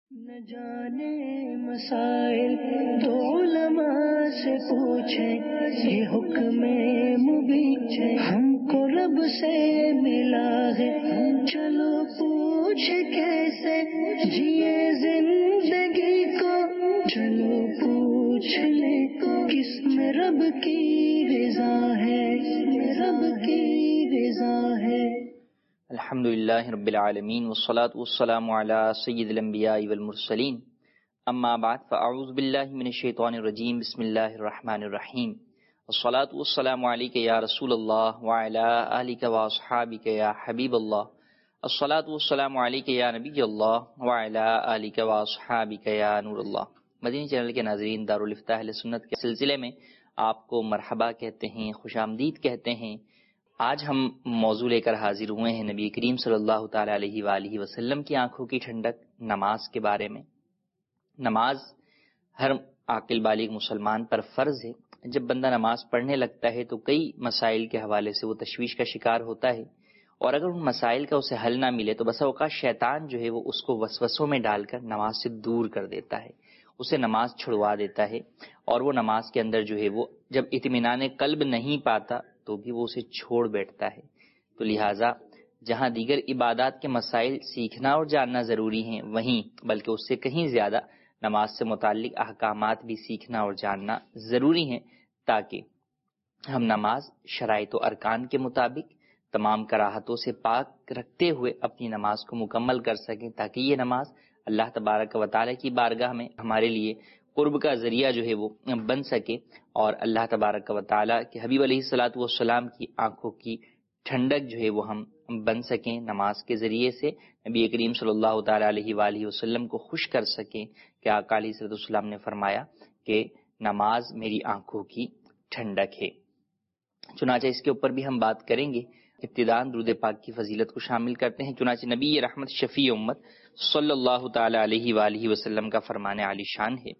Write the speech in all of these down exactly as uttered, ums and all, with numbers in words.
نہ جانے مسائل تو علماء سے پوچھیں، یہ حکم مبین ہم کو رب سے ملا ہے، چلو پوچھ کیسے جیے زندگی کو، چلو پوچھ لے کس میں رب کی رضا ہے، رب کی رضا ہے۔ الحمدللہ رب العالمین والصلاة والسلام علی سید الانبیاء والمرسلین، اما بعد فاعوذ باللہ من الشیطان الرجیم، بسم اللہ الرحمن الرحیم، والصلاة والسلام علیک یا رسول اللہ وعلی آلک واصحابک یا حبیب اللہ، الصلاة والسلام علیک یا نبی اللہ وعلی آلک واصحابک یا نور اللہ۔ مدنی چینل کے ناظرین، دارالفتاح اہل سنت کے سلسلے میں آپ کو مرحبا کہتے ہیں، خوش آمدید کہتے ہیں۔ آج ہم موضوع لے کر حاضر ہوئے ہیں نبی کریم صلی اللہ تعالی علیہ وآلہ وسلم کی آنکھوں کی ٹھنڈک، نماز کے بارے میں۔ نماز ہر عاقل بالغ مسلمان پر فرض ہے۔ جب بندہ نماز پڑھنے لگتا ہے تو کئی مسائل کے حوالے سے وہ تشویش کا شکار ہوتا ہے، اور اگر ان مسائل کا اسے حل نہ ملے تو بسا اوقات شیطان جو ہے وہ اس کو وسوسوں میں ڈال کر نماز سے دور کر دیتا ہے، اسے نماز چھڑوا دیتا ہے، اور وہ نماز کے اندر جو ہے وہ جب اطمینان قلب نہیں پاتا تو بھی وہ اسے چھوڑ بیٹھتا ہے۔ تو لہٰذا جہاں دیگر عبادات کے مسائل سیکھنا اور جاننا ضروری ہیں، وہیں بلکہ اس سے کہیں زیادہ نماز سے متعلق احکامات بھی سیکھنا اور جاننا ضروری ہیں، تاکہ ہم نماز شرائط و ارکان کے مطابق تمام کراہتوں سے پاک رکھتے ہوئے اپنی نماز کو مکمل کر سکیں، تاکہ یہ نماز اللہ تبارک و تعالیٰ کی بارگاہ میں ہمارے لیے قرب کا ذریعہ جو ہے وہ بن سکے، اور اللہ تبارک و تعالیٰ کے حبیب علیہ الصلوۃ والسلام کی آنکھوں کی ٹھنڈک جو ہے وہ ہم بن سکیں، نماز کے ذریعے سے نبی کریم صلی اللہ تعالیٰ علیہ وآلہ وسلم کو خوش کر سکیں کہ آقا علیہ الصلوۃ والسلام نے فرمایا کہ نماز میری آنکھوں کی ٹھنڈک ہے۔ چنانچہ اس کے اوپر بھی ہم بات کریں گے۔ ابتداءً درود پاک کی فضیلت کو شامل کرتے ہیں۔ چنانچہ نبی رحمت شفیع امت صلی اللہ تعالی علیہ وآلہ وسلم کا فرمان عالی شان ہے،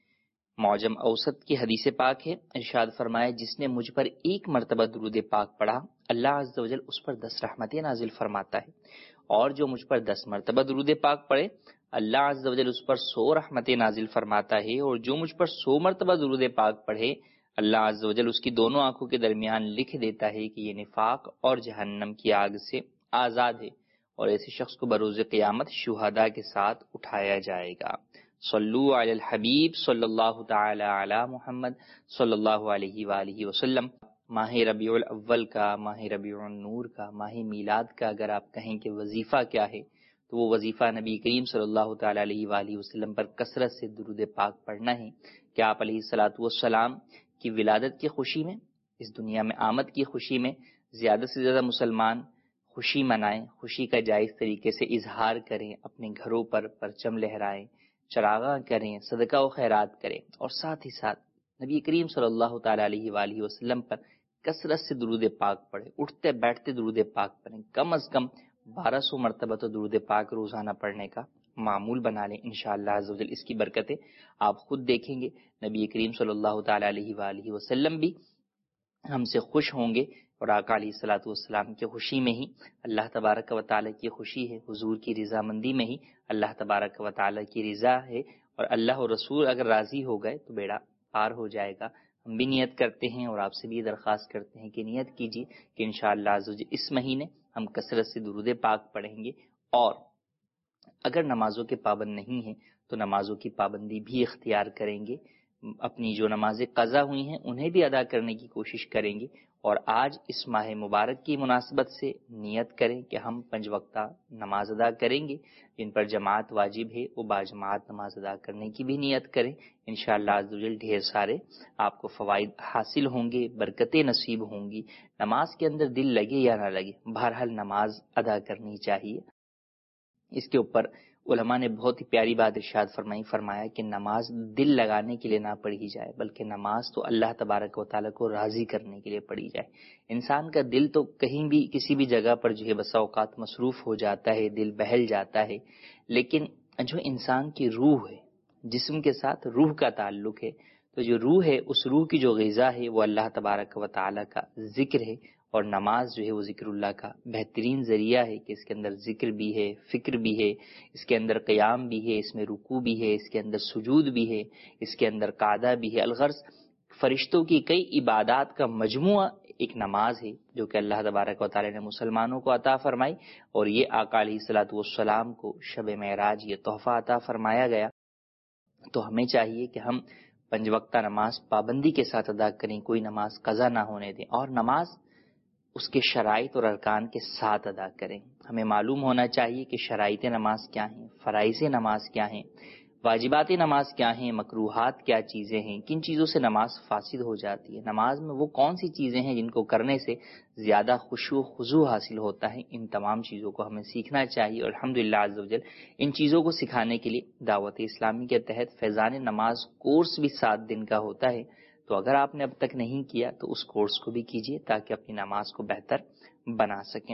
معجم اوسط کی حدیث پاک ہے، ارشاد فرمایا جس نے مجھ پر ایک مرتبہ درود پاک پڑھا اللہ عز و جل اس پر دس رحمتیں نازل فرماتا ہے، اور جو مجھ پر دس مرتبہ درود پاک پڑھے اللہ عز و جل اس پر سو رحمتیں نازل فرماتا ہے، اور جو مجھ پر سو مرتبہ درود پاک پڑھے اللہ عز و جل اس کی دونوں آنکھوں کے درمیان لکھ دیتا ہے کہ یہ نفاق اور جہنم کی آگ سے آزاد ہے، اور ایسے شخص کو بروز قیامت شہداء کے ساتھ اٹھایا جائے گا۔ صلو علی الحبیب صلی اللہ تعالی علی محمد صلی اللہ علیہ وآلہ وسلم۔ ماہ ربیع الاول کا، ماہ ربیع النور کا، ماہ میلاد کا اگر آپ کہیں کہ وظیفہ کیا ہے تو وہ وظیفہ نبی کریم صلی اللہ تعالی علیہ وآلہ وسلم پر کثرت سے درود پاک پڑھنا ہے، کہ آپ علیہ الصلوۃ والسلام کی ولادت کی خوشی میں، اس دنیا میں آمد کی خوشی میں زیادہ سے زیادہ مسلمان خوشی منائیں، خوشی کا جائز طریقے سے اظہار کریں، اپنے گھروں پر پرچم لہرائیں، چراغاں کریں، صدقہ و خیرات کریں، اور ساتھ ہی ساتھ نبی کریم صلی اللہ تعالی علیہ وآلہ وسلم پر کثرت سے درود پاک پڑھیں، اٹھتے بیٹھتے درود پاک پڑھیں، کم از کم بارہ سو مرتبہ تو درود پاک روزانہ پڑھنے کا معمول بنا لیں۔ انشاءاللہ عز و جل اس کی برکتیں آپ خود دیکھیں گے، نبی کریم صلی اللہ تعالی علیہ وآلہ وسلم بھی ہم سے خوش ہوں گے، اور آقا علیہ الصلوۃ والسلام کی خوشی میں ہی اللہ تبارک و تعالیٰ کی خوشی ہے، حضور کی رضامندی میں ہی اللہ تبارک و تعالیٰ کی رضا ہے، اور اللہ اور رسول اگر راضی ہو گئے تو بیڑا پار ہو جائے گا۔ ہم بھی نیت کرتے ہیں اور آپ سے بھی درخواست کرتے ہیں کہ نیت کیجیے کہ انشاءاللہ عز و جل اس مہینے ہم کثرت سے درود پاک پڑھیں گے، اور اگر نمازوں کے پابند نہیں ہیں تو نمازوں کی پابندی بھی اختیار کریں گے، اپنی جو نمازیں قضا ہوئی ہیں انہیں بھی ادا کرنے کی کوشش کریں گے، اور آج اس ماہ مبارک کی مناسبت سے نیت کریں کہ ہم پنج وقتہ نماز ادا کریں گے، جن پر جماعت واجب ہے وہ باجماعت نماز ادا کرنے کی بھی نیت کریں۔ انشاءاللہ عز و جل ڈھیر سارے آپ کو فوائد حاصل ہوں گے، برکتیں نصیب ہوں گی۔ نماز کے اندر دل لگے یا نہ لگے، بہرحال نماز ادا کرنی چاہیے۔ اس کے اوپر علماء نے بہت ہی پیاری بات ارشاد فرمائی، فرمایا کہ نماز دل لگانے کے لیے نہ پڑھی جائے، بلکہ نماز تو اللہ تبارک و تعالیٰ کو راضی کرنے کے لیے پڑھی جائے۔ انسان کا دل تو کہیں بھی کسی بھی جگہ پر جو ہے بسا اوقات مصروف ہو جاتا ہے، دل بہل جاتا ہے، لیکن جو انسان کی روح ہے، جسم کے ساتھ روح کا تعلق ہے، تو جو روح ہے اس روح کی جو غذا ہے وہ اللہ تبارک و تعالیٰ کا ذکر ہے، اور نماز جو ہے وہ ذکر اللہ کا بہترین ذریعہ ہے کہ اس کے اندر ذکر بھی ہے، فکر بھی ہے، اس کے اندر قیام بھی ہے، اس میں رکوع بھی ہے، اس کے اندر سجود بھی ہے، اس کے اندر قعدہ بھی ہے۔ الغرض فرشتوں کی کئی عبادات کا مجموعہ ایک نماز ہے جو کہ اللہ تبارک و تعالی نے مسلمانوں کو عطا فرمائی، اور یہ آقا علیہ الصلوۃ والسلام کو شب معراج یہ تحفہ عطا فرمایا گیا۔ تو ہمیں چاہیے کہ ہم پنج وقتہ نماز پابندی کے ساتھ ادا کریں، کوئی نماز قضا نہ ہونے دیں، اور نماز اس کے شرائط اور ارکان کے ساتھ ادا کریں۔ ہمیں معلوم ہونا چاہیے کہ شرائط نماز کیا ہیں، فرائض نماز کیا ہیں، واجبات نماز کیا ہیں، مکروہات کیا چیزیں ہیں، کن چیزوں سے نماز فاسد ہو جاتی ہے، نماز میں وہ کون سی چیزیں ہیں جن کو کرنے سے زیادہ خشوع و خضوع حاصل ہوتا ہے۔ ان تمام چیزوں کو ہمیں سیکھنا چاہیے، اور الحمدللہ عز وجل ان چیزوں کو سکھانے کے لیے دعوت اسلامی کے تحت فیضان نماز کورس بھی سات دن کا ہوتا ہے۔ تو اگر آپ نے اب تک نہیں کیا تو اس کورس کو بھی کیجیے تاکہ اپنی نماز کو بہتر بنا سکیں۔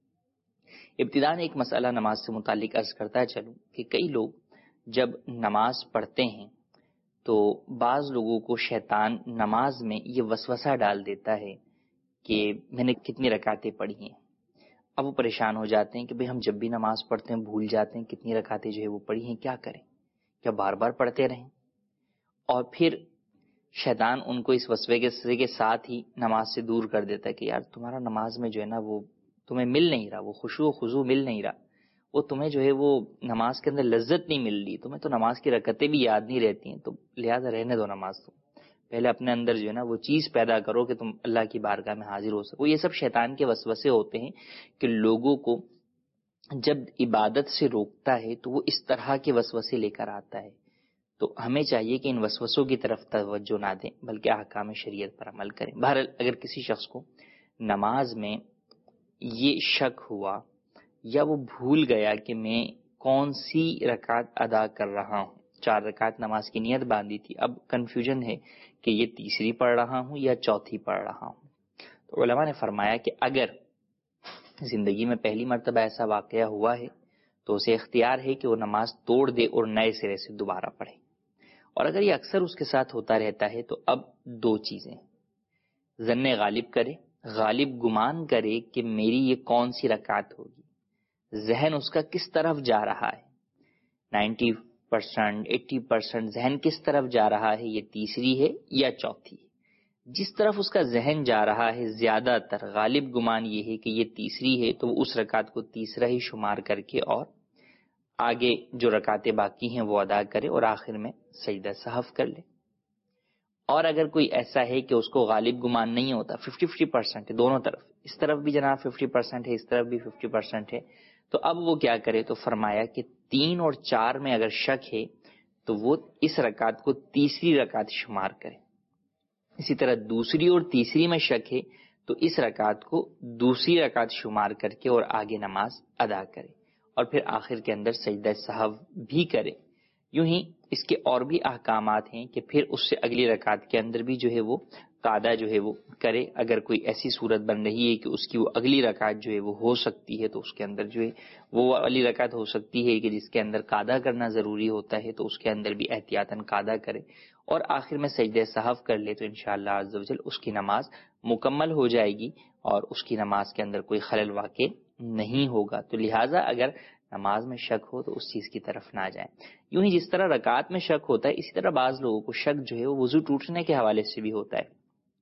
ابتداءً ایک مسئلہ نماز سے متعلق عرض کرتا چلوں کہ کئی لوگ جب نماز پڑھتے ہیں تو بعض لوگوں کو شیطان نماز میں یہ وسوسہ ڈال دیتا ہے کہ میں نے کتنی رکعتیں پڑھی ہیں۔ اب وہ پریشان ہو جاتے ہیں کہ بھئی ہم جب بھی نماز پڑھتے ہیں بھول جاتے ہیں کتنی رکعتیں جو ہے وہ پڑھی ہیں، کیا کریں، کیا بار بار پڑھتے رہیں؟ اور پھر شیطان ان کو اس وسوسے کے ساتھ ہی نماز سے دور کر دیتا ہے کہ یار تمہارا نماز میں جو ہے نا وہ تمہیں مل نہیں رہا، وہ خشوع و خضوع مل نہیں رہا، وہ تمہیں جو ہے وہ نماز کے اندر لذت نہیں مل رہی، تمہیں تو نماز کی رکعتیں بھی یاد نہیں رہتی ہیں، تو لہٰذا رہنے دو نماز، تو پہلے اپنے اندر جو ہے نا وہ چیز پیدا کرو کہ تم اللہ کی بارگاہ میں حاضر ہو سکو۔ یہ سب شیطان کے وسوسے ہوتے ہیں کہ لوگوں کو جب عبادت سے روکتا ہے تو وہ اس طرح کے وسوسے لے کر آتا ہے۔ تو ہمیں چاہیے کہ ان وسوسوں کی طرف توجہ نہ دیں بلکہ احکام شریعت پر عمل کریں۔ بہرحال اگر کسی شخص کو نماز میں یہ شک ہوا یا وہ بھول گیا کہ میں کون سی رکعت ادا کر رہا ہوں، چار رکعت نماز کی نیت باندھی تھی، اب کنفیوژن ہے کہ یہ تیسری پڑھ رہا ہوں یا چوتھی پڑھ رہا ہوں، تو علماء نے فرمایا کہ اگر زندگی میں پہلی مرتبہ ایسا واقعہ ہوا ہے تو اسے اختیار ہے کہ وہ نماز توڑ دے اور نئے سرے سے دوبارہ پڑھے، اور اگر یہ اکثر اس کے ساتھ ہوتا رہتا ہے تو اب دو چیزیں، ظن غالب کرے، غالب گمان کرے کہ میری یہ کون سی رکعت ہوگی، ذہن اس کا کس طرف جا رہا ہے، نائنٹی پرسنٹ ایٹی پرسنٹ ذہن کس طرف جا رہا ہے، یہ تیسری ہے یا چوتھی ہے۔ جس طرف اس کا ذہن جا رہا ہے زیادہ تر غالب گمان یہ ہے کہ یہ تیسری ہے، تو وہ اس رکعت کو تیسرا ہی شمار کر کے اور آگے جو رکعتیں باقی ہیں وہ ادا کرے اور آخر میں سجدہ سہو کر لے۔ اور اگر کوئی ایسا ہے کہ اس کو غالب گمان نہیں ہوتا، ففٹی ففٹی پرسنٹ ہے دونوں طرف، اس طرف بھی جناب ففٹی پرسنٹ ہے، اس طرف بھی ففٹی پرسنٹ ہے، تو اب وہ کیا کرے، تو فرمایا کہ تین اور چار میں اگر شک ہے تو وہ اس رکعت کو تیسری رکعت شمار کرے، اسی طرح دوسری اور تیسری میں شک ہے تو اس رکعت کو دوسری رکعت شمار کر کے اور آگے نماز ادا کرے، اور پھر آخر کے اندر سجدہ سہو بھی کرے۔ یوں ہی اس کے اور بھی احکامات ہیں کہ پھر اس سے اگلی رکعت کے اندر بھی جو ہے وہ قعدہ جو ہے وہ کرے، اگر کوئی ایسی صورت بن رہی ہے کہ اس کی وہ اگلی رکعت جو ہے وہ ہو سکتی ہے تو اس کے اندر جو ہے وہ اگلی رکعت ہو سکتی ہے کہ جس کے اندر قعدہ کرنا ضروری ہوتا ہے، تو اس کے اندر بھی احتیاطاً قعدہ کرے اور آخر میں سجدہ سہو کر لے، تو انشاءاللہ عز و جل اس کی نماز مکمل ہو جائے گی اور اس کی نماز کے اندر کوئی خلل واقع نہیں ہوگا۔ تو لہٰذا اگر نماز میں شک ہو تو اس چیز کی طرف نہ جائیں۔ یوں ہی جس طرح رکعت میں شک ہوتا ہے، اسی طرح بعض لوگوں کو شک جو ہے وہ وضو ٹوٹنے کے حوالے سے بھی ہوتا ہے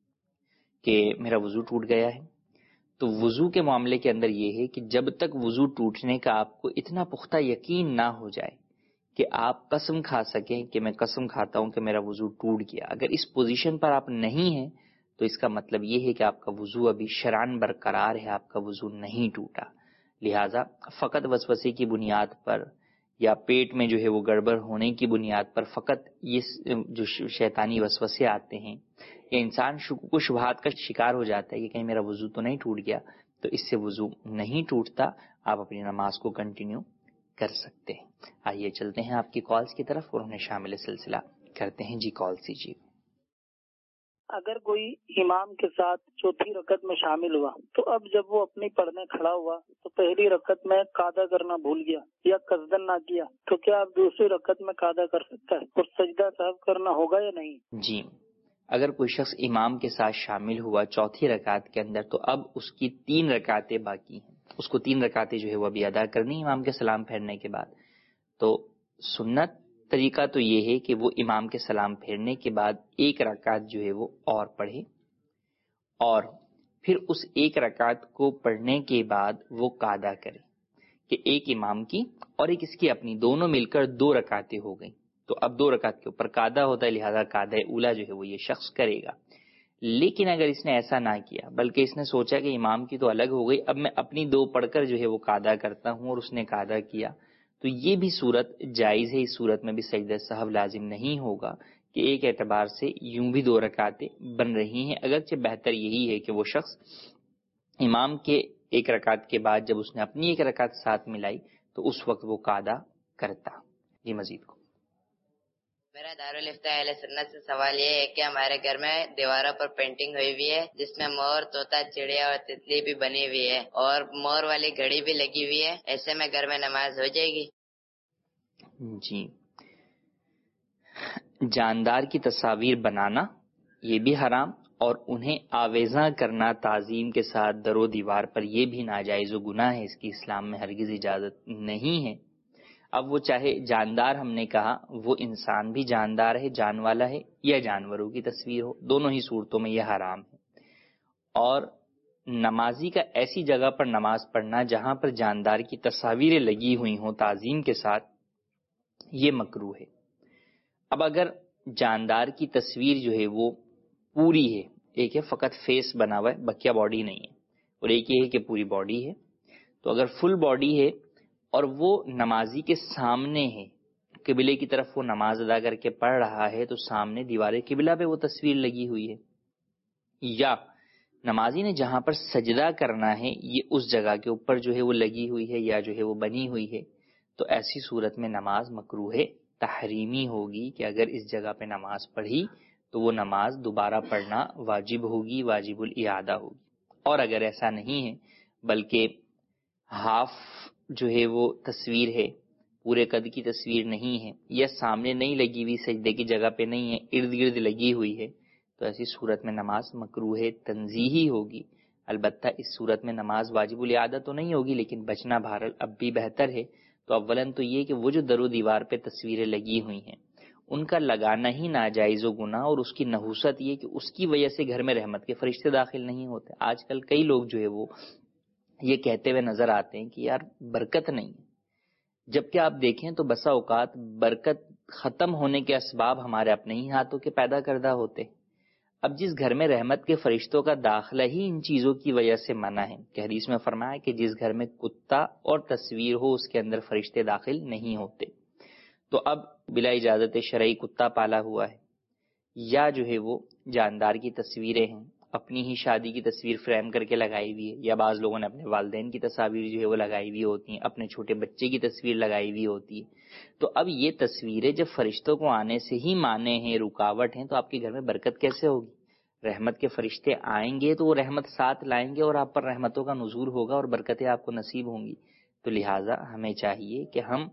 کہ میرا وضو ٹوٹ گیا ہے۔ تو وضو کے معاملے کے اندر یہ ہے کہ جب تک وضو ٹوٹنے کا آپ کو اتنا پختہ یقین نہ ہو جائے کہ آپ قسم کھا سکیں کہ میں قسم کھاتا ہوں کہ میرا وضو ٹوٹ گیا، اگر اس پوزیشن پر آپ نہیں ہیں تو اس کا مطلب یہ ہے کہ آپ کا وضو ابھی شرعاً برقرار ہے، آپ کا وضو نہیں ٹوٹا۔ لہٰذا فقط وسوسے کی بنیاد پر یا پیٹ میں جو ہے وہ گڑبڑ ہونے کی بنیاد پر فقط یہ جو شیطانی وسوسے آتے ہیں یا انسان شکوک و شبہات کا شکار ہو جاتا ہے کہ کہیں میرا وضو تو نہیں ٹوٹ گیا، تو اس سے وضو نہیں ٹوٹتا، آپ اپنی نماز کو کنٹینیو کر سکتے ہیں۔ آئیے چلتے ہیں آپ کی کالز کی طرف اور انہیں شامل سلسلہ کرتے ہیں۔ جی کال کیجیے۔ اگر کوئی امام کے ساتھ چوتھی رکعت میں شامل ہوا تو اب جب وہ اپنی پڑھنے کھڑا ہوا تو پہلی رکعت میں قعدہ کرنا بھول گیا یا قصدن نہ کیا، تو کیا اب دوسری رکعت میں قعدہ کر سکتا ہے اور سجدہ سہو کرنا ہوگا یا نہیں؟ جی، اگر کوئی شخص امام کے ساتھ شامل ہوا چوتھی رکعت کے اندر تو اب اس کی تین رکعتیں باقی ہیں، اس کو تین رکعتیں جو ہے وہ ابھی ادا کرنی امام کے سلام پھیرنے کے بعد. تو سنت طریقہ تو یہ ہے کہ وہ امام کے سلام پھیرنے کے بعد ایک رکعت جو ہے وہ اور پڑھے، اور پھر اس ایک رکعت کو پڑھنے کے بعد وہ قاعدہ کرے کہ ایک امام کی اور ایک اس کی اپنی، دونوں مل کر دو رکعتیں ہو گئیں. تو اب دو رکعت کے اوپر قاعدہ ہوتا ہے، لہذا قاعدہ اولا جو ہے وہ یہ شخص کرے گا. لیکن اگر اس نے ایسا نہ کیا بلکہ اس نے سوچا کہ امام کی تو الگ ہو گئی، اب میں اپنی دو پڑھ کر جو ہے وہ قاعدہ کرتا ہوں، اور اس نے قاعدہ کیا، تو یہ بھی صورت جائز ہے. اس صورت میں بھی سجدہ سہو لازم نہیں ہوگا کہ ایک اعتبار سے یوں بھی دو رکعتیں بن رہی ہیں، اگرچہ بہتر یہی ہے کہ وہ شخص امام کے ایک رکعت کے بعد جب اس نے اپنی ایک رکعت ساتھ ملائی تو اس وقت وہ قاعدہ کرتا. جی مزید کو میرا دارالفتاء اہل سنت سے سوال یہ ہے کہ ہمارے گھر میں دیواروں پر پینٹنگ ہوئی ہوئی ہے جس میں مور، طوطا، چڑیا اور تتلی بھی بنی ہوئی ہے اور مور والی گھڑی بھی لگی ہوئی ہے، ایسے میں گھر میں نماز ہو جائے گی؟ جی، جاندار کی تصاویر بنانا یہ بھی حرام، اور انہیں آویزاں کرنا تعظیم کے ساتھ در و دیوار پر یہ بھی ناجائز و گناہ ہے، اس کی اسلام میں ہرگز اجازت نہیں ہے. اب وہ چاہے جاندار، ہم نے کہا وہ انسان بھی جاندار ہے، جان والا ہے، یا جانوروں کی تصویر ہو، دونوں ہی صورتوں میں یہ حرام ہے. اور نمازی کا ایسی جگہ پر نماز پڑھنا جہاں پر جاندار کی تصاویریں لگی ہوئی ہوں تعظیم کے ساتھ، یہ مکروہ ہے. اب اگر جاندار کی تصویر جو ہے وہ پوری ہے، ایک ہے فقط فیس بنا ہوا ہے، بکیا باڈی نہیں ہے، اور ایک یہ ہے کہ پوری باڈی ہے، تو اگر فل باڈی ہے اور وہ نمازی کے سامنے ہے، قبلے کی طرف وہ نماز ادا کر کے پڑھ رہا ہے، تو سامنے دیوار قبلہ پہ وہ تصویر لگی ہوئی ہے، یا نمازی نے جہاں پر سجدہ کرنا ہے یہ اس جگہ کے اوپر جو ہے وہ لگی ہوئی ہے یا جو ہے وہ بنی ہوئی ہے، تو ایسی صورت میں نماز مکروہ تحریمی ہوگی کہ اگر اس جگہ پہ نماز پڑھی تو وہ نماز دوبارہ پڑھنا واجب ہوگی، واجب الاعادہ ہوگی. اور اگر ایسا نہیں ہے بلکہ ہاف جو ہے وہ تصویر ہے، پورے قد کی تصویر نہیں ہے، یا سامنے نہیں لگی ہوئی، سجدے کی جگہ پہ نہیں ہے، ارد گرد لگی ہوئی ہے، تو ایسی صورت میں نماز مکروہ تنزیہی ہوگی. البتہ اس صورت میں نماز واجب الاعادہ تو نہیں ہوگی، لیکن بچنا بہرحال اب بھی بہتر ہے. تو اولاً تو یہ کہ وہ جو در و دیوار پہ تصویریں لگی ہوئی ہیں ان کا لگانا ہی ناجائز و گناہ، اور اس کی نحوست یہ کہ اس کی وجہ سے گھر میں رحمت کے فرشتے داخل نہیں ہوتے. آج کل کئی لوگ جو ہے وہ یہ کہتے ہوئے نظر آتے ہیں کہ یار برکت نہیں ہے، جبکہ آپ دیکھیں تو بسا اوقات برکت ختم ہونے کے اسباب ہمارے اپنے ہی ہاتھوں کے پیدا کردہ ہوتے. اب جس گھر میں رحمت کے فرشتوں کا داخلہ ہی ان چیزوں کی وجہ سے منع ہے، کہ حدیث میں فرمایا کہ جس گھر میں کتا اور تصویر ہو اس کے اندر فرشتے داخل نہیں ہوتے. تو اب بلا اجازت شرعی کتا پالا ہوا ہے، یا جو ہے وہ جاندار کی تصویریں ہیں، اپنی ہی شادی کی تصویر فریم کر کے لگائی ہوئی ہے، یا بعض لوگوں نے اپنے والدین کی تصاویر جو ہے وہ لگائی ہوئی ہوتی ہیں، اپنے چھوٹے بچے کی تصویر لگائی ہوئی ہوتی ہے. تو اب یہ تصویریں جب فرشتوں کو آنے سے ہی مانے ہیں، رکاوٹ ہیں، تو آپ کے گھر میں برکت کیسے ہوگی؟ رحمت کے فرشتے آئیں گے تو وہ رحمت ساتھ لائیں گے، اور آپ پر رحمتوں کا نزول ہوگا اور برکتیں آپ کو نصیب ہوں گی. تو لہٰذا ہمیں چاہیے کہ ہم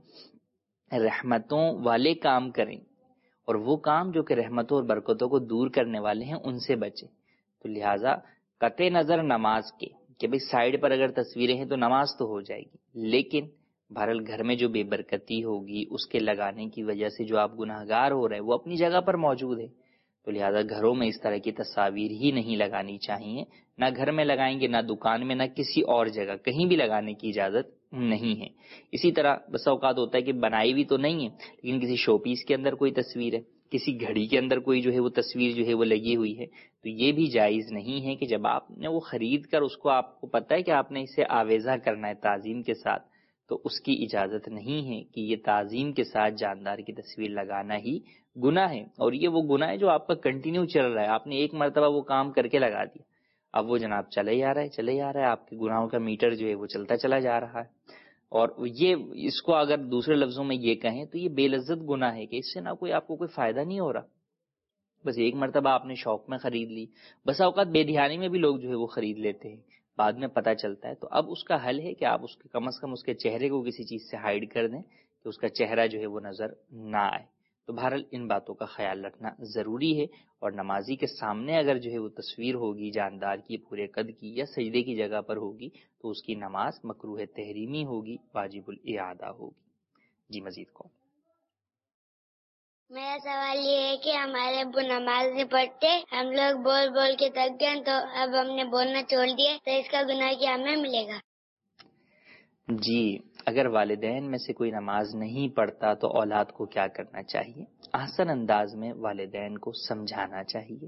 رحمتوں والے کام کریں، اور وہ کام جو کہ رحمتوں اور برکتوں کو دور کرنے والے ہیں ان سے بچیں. تو لہٰذا قطع نظر نماز کے کہ بھئی سائیڈ پر اگر تصویریں ہیں تو نماز تو ہو جائے گی، لیکن بہرحال گھر میں جو بے برکتی ہوگی اس کے لگانے کی وجہ سے جو آپ گناہگار ہو رہے ہیں وہ اپنی جگہ پر موجود ہے. تو لہٰذا گھروں میں اس طرح کی تصاویر ہی نہیں لگانی چاہیے، نہ گھر میں لگائیں گے، نہ دکان میں، نہ کسی اور جگہ، کہیں بھی لگانے کی اجازت نہیں ہے. اسی طرح بس اوقات ہوتا ہے کہ بنائی بھی تو نہیں ہے لیکن کسی شو پیس کے اندر کوئی تصویر ہے، کسی گھڑی کے اندر کوئی جو ہے وہ تصویر جو ہے وہ لگی ہوئی ہے، تو یہ بھی جائز نہیں ہے کہ جب آپ نے وہ خرید کر اس کو، آپ کو پتہ ہے کہ آپ نے اسے آویزہ کرنا ہے تعظیم کے ساتھ، تو اس کی اجازت نہیں ہے کہ یہ تعظیم کے ساتھ جاندار کی تصویر لگانا ہی گناہ ہے. اور یہ وہ گناہ ہے جو آپ کا کنٹینیو چل رہا ہے، آپ نے ایک مرتبہ وہ کام کر کے لگا دیا، اب وہ جناب چلے ہی آ رہا ہے چلے ہی آ رہا ہے، آپ کے گناہوں کا میٹر جو ہے وہ چلتا چلا جا رہا ہے. اور یہ اس کو اگر دوسرے لفظوں میں یہ کہیں تو یہ بے لذت گناہ ہے کہ اس سے نہ کوئی آپ کو کوئی فائدہ نہیں ہو رہا، بس ایک مرتبہ آپ نے شوق میں خرید لی. بس اوقات بے دھیانی میں بھی لوگ جو ہے وہ خرید لیتے ہیں، بعد میں پتہ چلتا ہے. تو اب اس کا حل ہے کہ آپ اس کے کم از کم اس کے چہرے کو کسی چیز سے ہائیڈ کر دیں کہ اس کا چہرہ جو ہے وہ نظر نہ آئے. تو بہرحال ان باتوں کا خیال رکھنا ضروری ہے، اور نمازی کے سامنے اگر جو ہے وہ تصویر ہوگی جاندار کی پورے قد کی یا سجدے کی جگہ پر ہوگی تو اس کی نماز مکروہ تحریمی ہوگی، واجب الاعادہ ہوگی۔ جی مزید کو میرا سوال یہ ہے کہ ہمارے ابو نماز نہیں پڑھتے، ہم لوگ بول بول کے تھک گئے تو اب ہم نے بولنا چھوڑ دیا، تو اس کا گناہ کیا ہمیں ملے گا؟ جی، اگر والدین میں سے کوئی نماز نہیں پڑھتا تو اولاد کو کیا کرنا چاہیے؟ احسن انداز میں والدین کو سمجھانا چاہیے۔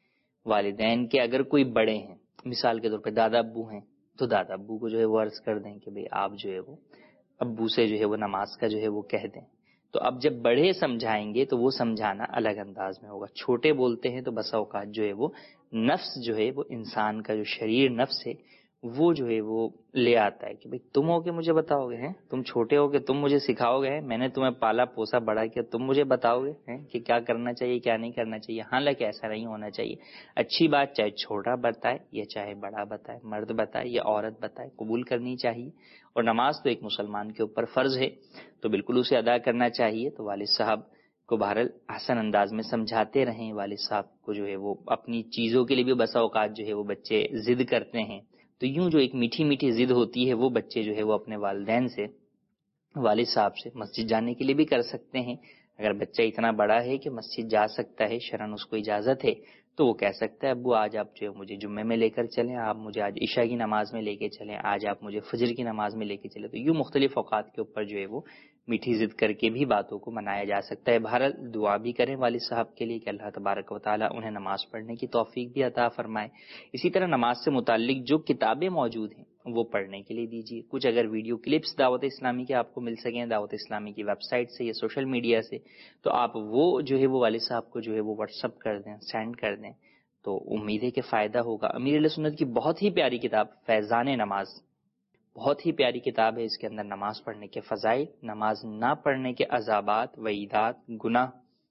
والدین کے اگر کوئی بڑے ہیں، مثال کے طور پہ دادا ابو ہیں، تو دادا ابو کو جو ہے وہ عرض کر دیں کہ بھئی آپ جو ہے وہ ابو سے جو ہے وہ نماز کا جو ہے وہ کہہ دیں۔ تو اب جب بڑے سمجھائیں گے تو وہ سمجھانا الگ انداز میں ہوگا، چھوٹے بولتے ہیں تو بسا اوقات جو ہے وہ نفس جو ہے وہ انسان کا جو شریر نفس ہے وہ جو ہے وہ لے آتا ہے کہ بھئی تم ہو کے مجھے بتاؤ گے، ہیں تم چھوٹے ہو کے تم مجھے سکھاؤ گے، میں نے تمہیں پالا پوسا بڑا کیا، تم مجھے بتاؤ گے ہیں کہ کیا کرنا چاہیے کیا نہیں کرنا چاہیے۔ حالانکہ ایسا نہیں ہونا چاہیے۔ اچھی بات چاہے چھوٹا بتائے یا چاہے بڑا بتائے، مرد بتائے یا عورت بتائے، قبول کرنی چاہیے۔ اور نماز تو ایک مسلمان کے اوپر فرض ہے تو بالکل اسے ادا کرنا چاہیے۔ تو والد صاحب کو بہرحال احسن انداز میں سمجھاتے رہیں۔ والد صاحب کو جو ہے وہ اپنی چیزوں کے لیے بھی بسا اوقات جو ہے وہ بچے ضد کرتے ہیں، تو یوں جو ایک میٹھی میٹھی ضد ہوتی ہے وہ بچے جو ہے وہ اپنے والدین سے، والد صاحب سے مسجد جانے کے لیے بھی کر سکتے ہیں۔ اگر بچہ اتنا بڑا ہے کہ مسجد جا سکتا ہے، شرعاً اس کو اجازت ہے، تو وہ کہہ سکتا ہے ابو آج آپ جو مجھے جمعے میں لے کر چلیں، آپ مجھے آج عشاء کی نماز میں لے کے چلیں، آج آپ مجھے فجر کی نماز میں لے کے چلیں۔ تو یوں مختلف اوقات کے اوپر جو ہے وہ میٹھی ضد کر کے بھی باتوں کو منایا جا سکتا ہے۔ بہرحال دعا بھی کریں والد صاحب کے لیے کہ اللہ تبارک و تعالیٰ انہیں نماز پڑھنے کی توفیق بھی عطا فرمائے۔ اسی طرح نماز سے متعلق جو کتابیں موجود ہیں وہ پڑھنے کے لیے دیجیے۔ کچھ اگر ویڈیو کلپس دعوت اسلامی کے آپ کو مل سکیں دعوت اسلامی کی ویب سائٹ سے یا سوشل میڈیا سے، تو آپ وہ جو ہے وہ والد صاحب کو جو ہے وہ واٹس اپ کر دیں، سینڈ کر دیں، تو امید ہے کہ فائدہ ہوگا۔ امیر علیہ سنت کی بہت ہی پیاری کتاب فیضان نماز، بہت ہی پیاری کتاب ہے۔ اس کے اندر نماز پڑھنے کے فضائل، نماز نہ پڑھنے کے عذابات، وعیدات، گناہ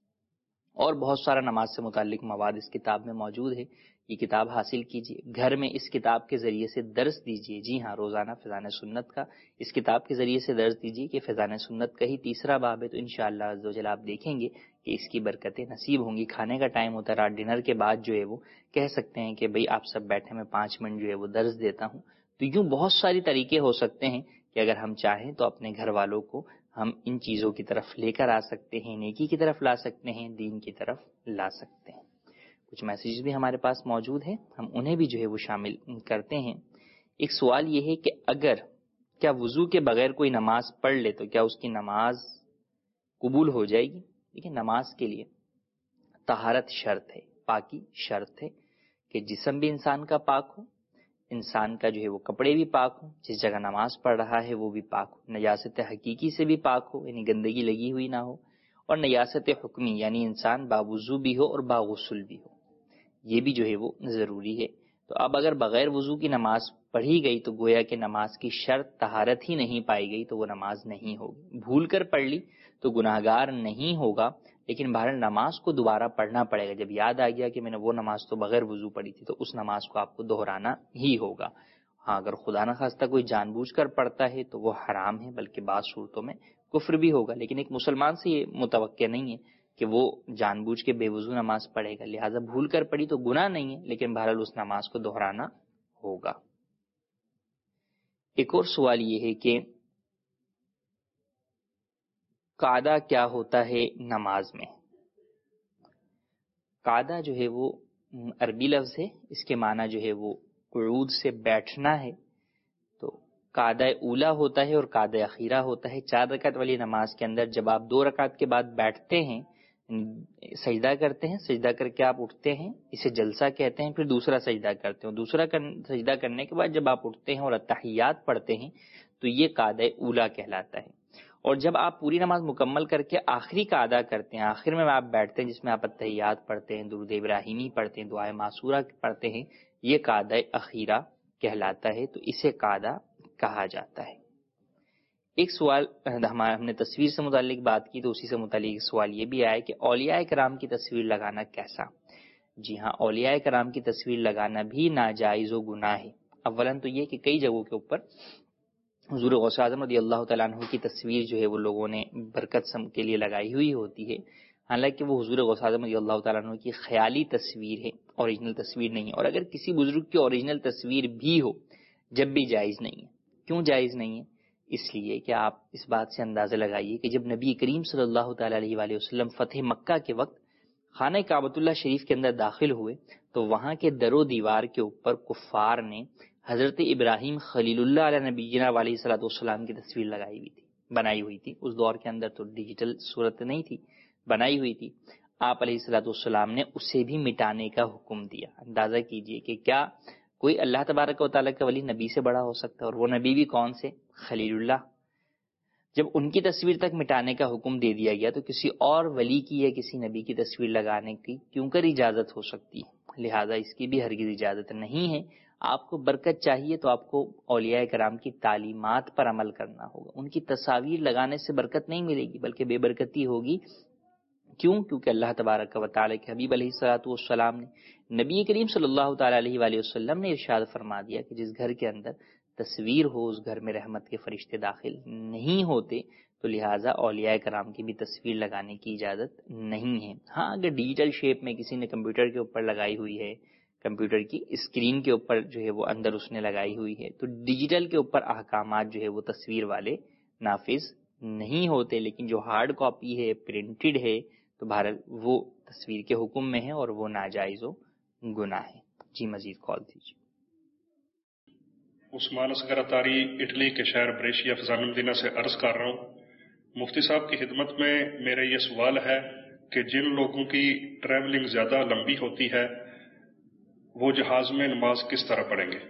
اور بہت سارا نماز سے متعلق مواد اس کتاب میں موجود ہے۔ یہ کتاب حاصل کیجیے، گھر میں اس کتاب کے ذریعے سے درس دیجیے۔ جی ہاں، روزانہ فیضان سنت کا اس کتاب کے ذریعے سے درس دیجیے کہ فیضان سنت کا ہی تیسرا باب ہے، تو انشاءاللہ عز و جل آپ دیکھیں گے کہ اس کی برکتیں نصیب ہوں گی۔ کھانے کا ٹائم ہوتا ہے، رات ڈنر کے بعد جو ہے وہ کہہ سکتے ہیں کہ بھئی آپ سب بیٹھے، میں پانچ منٹ جو ہے وہ درس دیتا ہوں۔ تو یوں بہت ساری طریقے ہو سکتے ہیں کہ اگر ہم چاہیں تو اپنے گھر والوں کو ہم ان چیزوں کی طرف لے کر آ سکتے ہیں، نیکی کی طرف لا سکتے ہیں، دین کی طرف لا سکتے ہیں۔ کچھ میسیجز بھی ہمارے پاس موجود ہیں، ہم انہیں بھی جو ہے وہ شامل کرتے ہیں۔ ایک سوال یہ ہے کہ اگر کیا وضو کے بغیر کوئی نماز پڑھ لے تو کیا اس کی نماز قبول ہو جائے گی؟ دیکھیں، نماز کے لیے طہارت شرط ہے، پاکی شرط ہے کہ جسم بھی انسان کا پاک ہو، انسان کا جو ہے وہ کپڑے بھی پاک ہوں، جس جگہ نماز پڑھ رہا ہے وہ بھی پاک ہو، نجاست حقیقی سے بھی پاک ہو یعنی گندگی لگی ہوئی نہ ہو، اور نجاست حکمی یعنی انسان باوضو بھی ہو اور باغسل بھی ہو، یہ بھی جو ہے وہ ضروری ہے۔ تو اب اگر بغیر وضو کی نماز پڑھی گئی تو گویا کہ نماز کی شرط طہارت ہی نہیں پائی گئی، تو وہ نماز نہیں ہوگی۔ بھول کر پڑھ لی تو گناہگار نہیں ہوگا، لیکن بہرحال نماز کو دوبارہ پڑھنا پڑے گا۔ جب یاد آ گیا کہ میں نے وہ نماز تو بغیر وضو پڑھی تھی تو اس نماز کو آپ کو دہرانا ہی ہوگا۔ ہاں، اگر خدا نخواستہ کوئی جان بوجھ کر پڑھتا ہے تو وہ حرام ہے، بلکہ بعض صورتوں میں کفر بھی ہوگا، لیکن ایک مسلمان سے یہ متوقع نہیں ہے کہ وہ جان بوجھ کے بے وضو نماز پڑھے گا۔ لہٰذا بھول کر پڑھی تو گناہ نہیں ہے، لیکن بہرحال اس نماز کو دہرانا ہوگا۔ ایک اور سوال یہ ہے کہ قعدہ کیا ہوتا ہے نماز میں؟ قعدہ جو ہے وہ عربی لفظ ہے، اس کے معنی جو ہے وہ قعود سے بیٹھنا ہے۔ تو قعدہ اولا ہوتا ہے اور قعدہ اخیرہ ہوتا ہے۔ چار رکعت والی نماز کے اندر جب آپ دو رکعت کے بعد بیٹھتے ہیں، سجدہ کرتے ہیں، سجدہ کر کے آپ اٹھتے ہیں، اسے جلسہ کہتے ہیں، پھر دوسرا سجدہ کرتے ہیں، دوسرا سجدہ کرنے کے بعد جب آپ اٹھتے ہیں اور التحیات پڑھتے ہیں تو یہ قعدہ اولا کہلاتا ہے۔ اور جب آپ پوری نماز مکمل کر کے آخری قعدہ کرتے ہیں، آخر میں آپ بیٹھتے ہیں جس میں آپ التحیات پڑھتے ہیں، درود ابراہیمی پڑھتے ہیں، دعائے معصورہ پڑھتے ہیں، یہ قعدہ اخیرہ کہلاتا ہے، تو اسے قعدہ کہا جاتا ہے۔ ایک سوال ہم نے تصویر سے متعلق بات کی تو اسی سے متعلق سوال یہ بھی آیا کہ اولیاء کرام کی تصویر لگانا کیسا؟ جی ہاں، اولیاء کرام کی تصویر لگانا بھی ناجائز و گناہ ہے۔ اولاً تو یہ کہ کئی جگہوں کے اوپر حضور غوث اعظم رضی اللہ تعالیٰ عنہ کی تصویر جو ہے وہ لوگوں نے برکت سم کے لیے لگائی ہوئی ہوتی ہے، حالانکہ وہ حضور غوث اعظم رضی اللہ تعالیٰ عنہ کی خیالی تصویر ہے، اوریجنل تصویر نہیں ہے. اور اگر کسی بزرگ کی اوریجنل تصویر بھی ہو جب بھی جائز نہیں ہے. کیوں جائز نہیں ہے؟ اس لیے کہ آپ اس بات سے اندازہ لگائیے کہ جب نبی کریم صلی اللہ تعالیٰ علیہ وآلہ وسلم فتح مکہ کے وقت خانہ کعبۃ اللہ شریف کے اندر داخل ہوئے تو وہاں کے در و دیوار کے اوپر کفار نے حضرت ابراہیم خلیل اللہ علیہ نبینا علیہ صلاۃ والسلام کی تصویر لگائی ہوئی تھی، بنائی ہوئی تھی. اس دور کے اندر تو ڈیجیٹل صورت نہیں تھی، بنائی ہوئی تھی. آپ علیہ صلاۃ والسلام نے اسے بھی مٹانے کا حکم دیا. اندازہ کیجئے کہ کیا کوئی اللہ تبارک و تعالیٰ کا ولی نبی سے بڑا ہو سکتا ہے؟ اور وہ نبی بھی کون سے؟ خلیل اللہ. جب ان کی تصویر تک مٹانے کا حکم دے دیا گیا تو کسی اور ولی کی یا کسی نبی کی تصویر لگانے کی کیوں کر اجازت ہو سکتی ہے؟ لہٰذا اس کی بھی ہرگز اجازت نہیں ہے. آپ کو برکت چاہیے تو آپ کو اولیاء کرام کی تعلیمات پر عمل کرنا ہوگا. ان کی تصاویر لگانے سے برکت نہیں ملے گی بلکہ بے برکتی ہوگی. کیوں؟ کیونکہ اللہ تبارک و تعالیٰ کے حبیب علیہ الصلوۃ والسلام نے، نبی کریم صلی اللہ تعالیٰ علیہ وآلہ وسلم نے ارشاد فرما دیا کہ جس گھر کے اندر تصویر ہو اس گھر میں رحمت کے فرشتے داخل نہیں ہوتے. تو لہٰذا اولیاء کرام کی بھی تصویر لگانے کی اجازت نہیں ہے. ہاں اگر ڈیجیٹل شیپ میں کسی نے کمپیوٹر کے اوپر لگائی ہوئی ہے، کمپیوٹر کی اسکرین کے اوپر جو ہے وہ اندر اس نے لگائی ہوئی ہے، تو ڈیجیٹل کے اوپر احکامات جو ہے وہ تصویر والے نافذ نہیں ہوتے. لیکن جو ہارڈ کاپی ہے، پرنٹڈ ہے، تو بہرحال وہ تصویر کے حکم میں ہے اور وہ ناجائز و گناہ ہے. جی مزید کال دیجیے. عثمان اصغر اتاری اٹلی کے شہر بریشیا فضان المدینہ سے عرض کر رہا ہوں، مفتی صاحب کی خدمت میں میرا یہ سوال ہے کہ جن لوگوں کی ٹریولنگ زیادہ لمبی ہوتی ہے وہ جہاز میں نماز کس طرح پڑھیں گے؟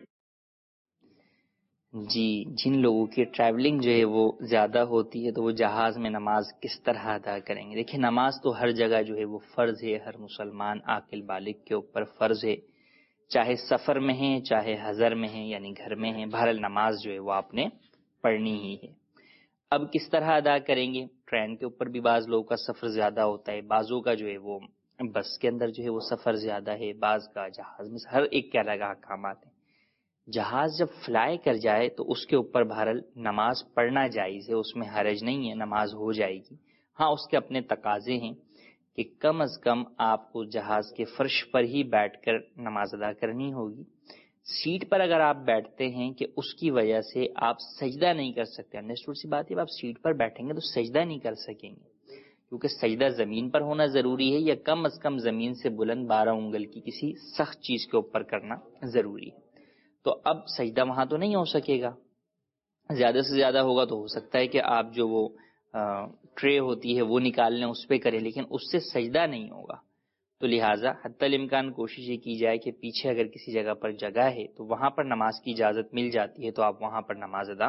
جی، جن لوگوں کی ٹریولنگ جو ہے وہ زیادہ ہوتی ہے تو وہ جہاز میں نماز کس طرح ادا کریں گے؟ دیکھیں، نماز تو ہر جگہ جو ہے وہ فرض ہے، ہر مسلمان عاقل بالغ کے اوپر فرض ہے، چاہے سفر میں ہیں چاہے حضر میں ہیں یعنی گھر میں ہیں، بہرحال نماز جو ہے وہ آپ نے پڑھنی ہی ہے. اب کس طرح ادا کریں گے؟ ٹرین کے اوپر بھی بعض لوگوں کا سفر زیادہ ہوتا ہے، بعضوں کا جو ہے وہ بس کے اندر جو ہے وہ سفر زیادہ ہے، بعض کا جہاز میں، ہر ایک کے الگ احکامات ہیں. جہاز جب فلائی کر جائے تو اس کے اوپر بہرحال نماز پڑھنا جائز ہے، اس میں حرج نہیں ہے، نماز ہو جائے گی. ہاں اس کے اپنے تقاضے ہیں کہ کم از کم آپ کو جہاز کے فرش پر ہی بیٹھ کر نماز ادا کرنی ہوگی. سیٹ پر اگر آپ بیٹھتے ہیں کہ اس کی وجہ سے آپ سجدہ نہیں کر سکتے، انڈرسٹوڈ سی بات ہے، آپ سیٹ پر بیٹھیں گے تو سجدہ نہیں کر سکیں گے کیونکہ سجدہ زمین پر ہونا ضروری ہے یا کم از کم زمین سے بلند بارہ انگل کی کسی سخت چیز کے اوپر کرنا ضروری ہے. تو اب سجدہ وہاں تو نہیں ہو سکے گا، زیادہ سے زیادہ ہوگا تو ہو سکتا ہے کہ آپ جو وہ ٹرے ہوتی ہے وہ نکال لیں، اس پہ کریں، لیکن اس سے سجدہ نہیں ہوگا. تو لہٰذا حتی الامکان کوشش یہ کی جائے کہ پیچھے اگر کسی جگہ پر جگہ ہے تو وہاں پر نماز کی اجازت مل جاتی ہے تو آپ وہاں پر نماز ادا